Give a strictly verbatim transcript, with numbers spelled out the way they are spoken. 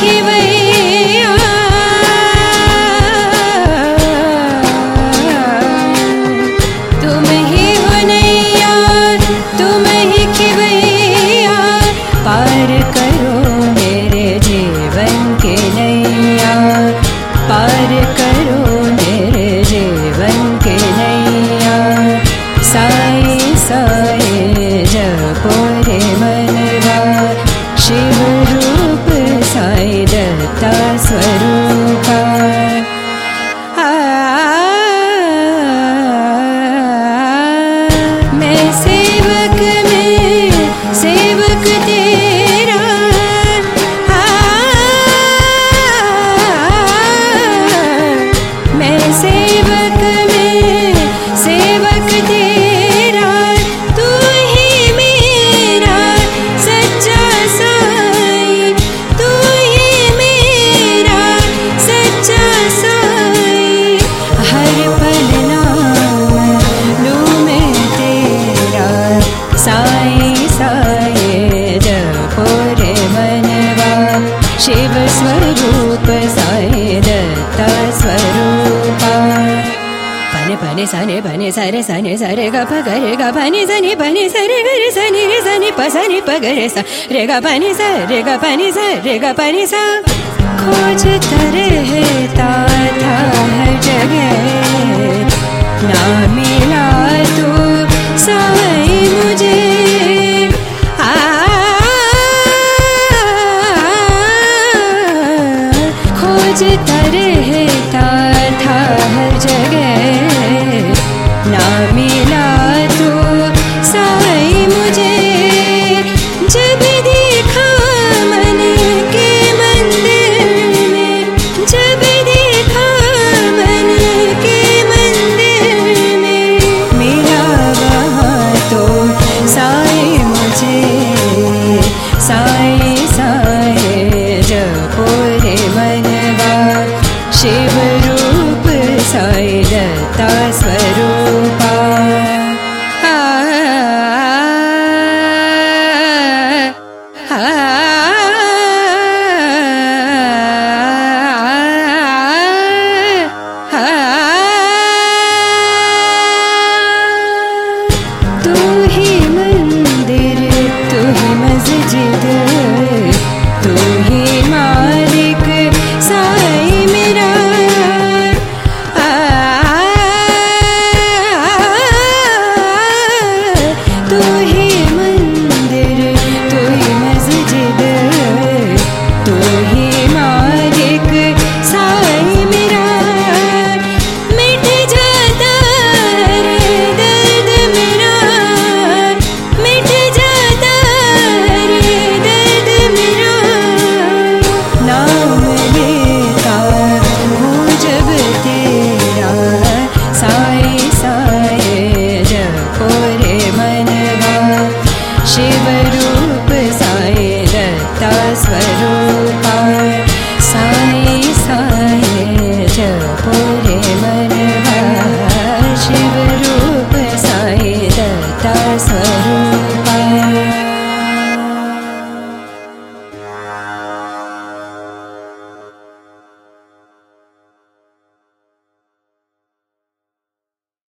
खिवैया तुम ही हो नैया तुम ही खिवैया पार करो मेरे जीवन के नैया पार करो मेरे जीवन के नैया साई साई जपो रे मनवा शिव रूप साई दत्ता स्वरूपा आ, मैं सेवक में सेवक तेरा आ, मैं सेवक में सेवक तेरा तू ही मेरा सच्चा साई तू ही मेरा सच्चा साई हर पल नाम लूं मैं तेरा साई साई जपो रे मनवा शिव स्वरूप साई दत्ता स्वरूपा पने पने सने पने सरे सने सरे ग प ग रे ग पने सने पने सरे ग रे सने रे सने प सने प ग रे सा रे ग पने सा रे ग पने सा रे ग पने सा खोजता रहता था हर जगह ना मिला तू साई मुझे आ, खोजता रहता था हर जगह ना मिला तू साई मुझे जब देखा मन के मंदिर में जब देखा मन के मंदिर में मिला वहाँ तो साई मुझे साई साई जपो रे मनवा शिव